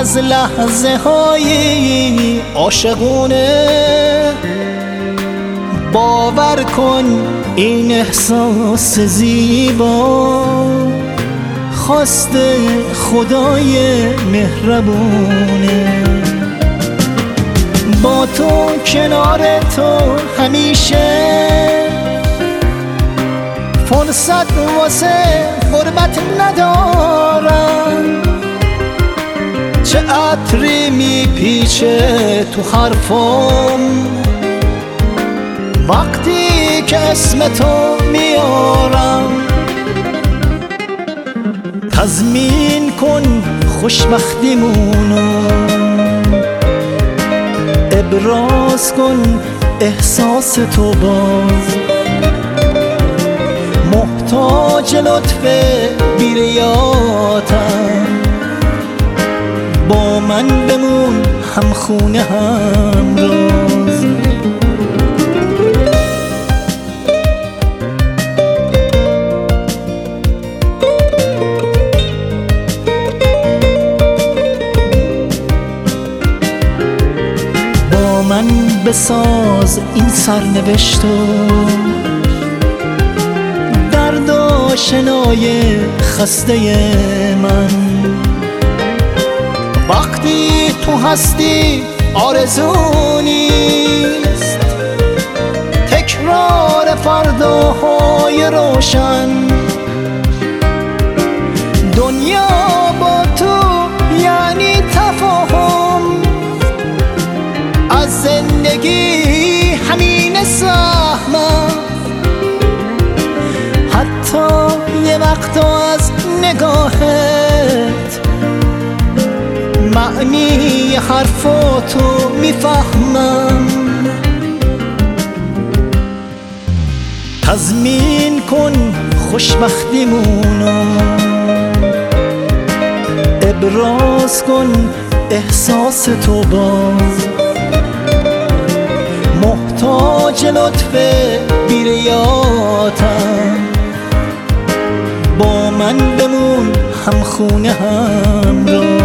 از لحظه های عاشقونه باور کن این احساس زیبا خواست خدای مهربونه. با تو کنار تو همیشه فرصت واسه غربت ندارم. چه عطری میپیچه تو حرفم وقتی که اسم تو میارم. تضمین کن خوشبختیمونو ابراز کن احساس تو باز. محتاج لطف بیریاتم با من بمون هم خونه هم روز. با من بساز این سرنوشتو درد آشنای خسته من. وقتی تو هستی آرزو نیست تکرار فرداهای روشن. دنیا با تو یعنی تفاهم از زندگی همین سهمم. حتی یه وقتا از نگاهت معنی حرفاتو میفهمم. تضمین کن خوشبختیمونو ابراز کن احساس تو باز. محتاج لطف بیریاتم با من بمون هم خونه هم رو.